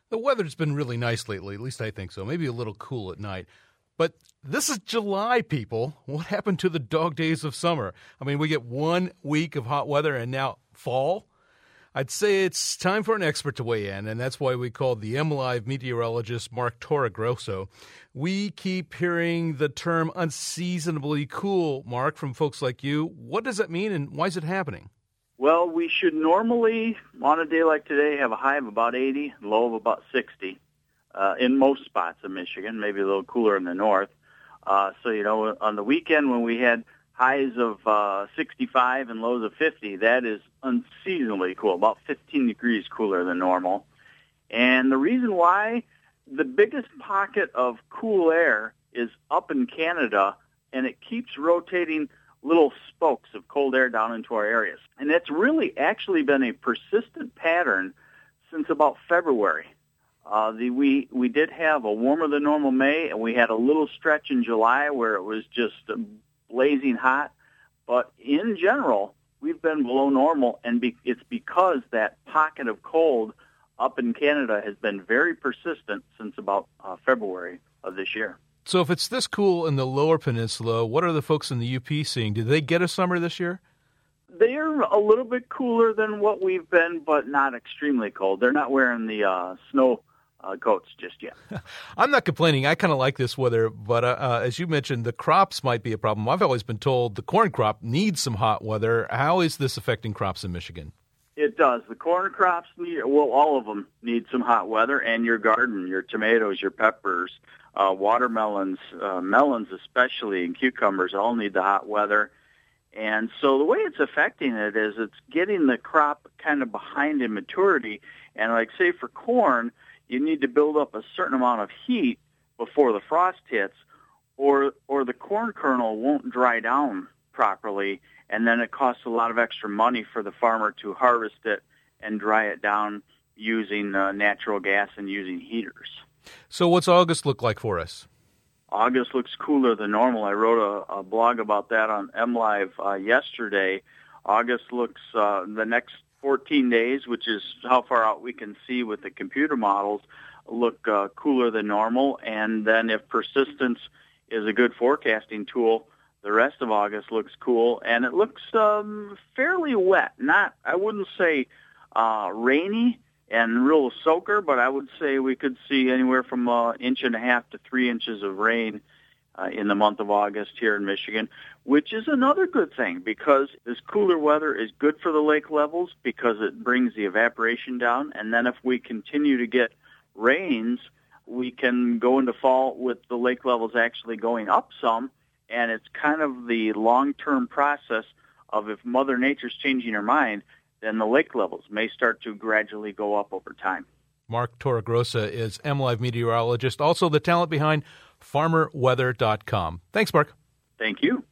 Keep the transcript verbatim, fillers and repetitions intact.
The weather's been really nice lately, at least I think so. Maybe a little cool at night. But this is July, people. What happened to the dog days of summer? I mean, we get one week of hot weather and now fall. I'd say it's time for an expert to weigh in, and that's why we called the MLive meteorologist Mark Torregrossa. We keep hearing the term unseasonably cool, Mark, from folks like you. What does that mean, and why is it happening? Well, we should normally, on a day like today, have a high of about eighty, low of about sixty uh, in most spots of Michigan, maybe a little cooler in the north. Uh, so, you know, on the weekend when we had highs of uh, sixty-five and lows of fifty, that is unseasonably cool, about fifteen degrees cooler than normal. And the reason why, the biggest pocket of cool air is up in Canada, and it keeps rotating little spokes of cold air down into our areas. And it's really actually been a persistent pattern since about February. Uh, the, we, we did have a warmer than normal May, and we had a little stretch in July where it was just blazing hot. But in general, we've been below normal, and be, it's because that pocket of cold up in Canada has been very persistent since about uh, February of this year. So if it's this cool in the lower peninsula, what are the folks in the U P seeing? Did they get a summer this year? They're a little bit cooler than what we've been, but not extremely cold. They're not wearing the uh, snow uh, coats just yet. I'm not complaining. I kind of like this weather, but uh, uh, as you mentioned, the crops might be a problem. I've always been told the corn crop needs some hot weather. How is this affecting crops in Michigan? It does. The corn crops need, well, all of them need some hot weather, and your garden, your tomatoes, your peppers, uh, watermelons, uh, melons especially, and cucumbers all need the hot weather. And so the way it's affecting it is it's getting the crop kind of behind in maturity. And like, say, for corn, you need to build up a certain amount of heat before the frost hits, or or the corn kernel won't dry down properly, and then it costs a lot of extra money for the farmer to harvest it and dry it down using uh, natural gas and using heaters. So what's August look like for us? August looks cooler than normal. I wrote a, a blog about that on MLive uh, yesterday. August looks, uh, the next fourteen days, which is how far out we can see with the computer models, look uh, cooler than normal. And then if persistence is a good forecasting tool, the rest of August looks cool, and it looks um, fairly wet. Not, I wouldn't say uh, rainy and real soaker, but I would say we could see anywhere from an inch and a half to three inches of rain uh, in the month of August here in Michigan, which is another good thing because this cooler weather is good for the lake levels because it brings the evaporation down, and then if we continue to get rains, we can go into fall with the lake levels actually going up some. And it's kind of the long-term process of if Mother Nature's changing her mind, then the lake levels may start to gradually go up over time. Mark Torregrossa is MLive meteorologist, also the talent behind farmer weather dot com. Thanks, Mark. Thank you.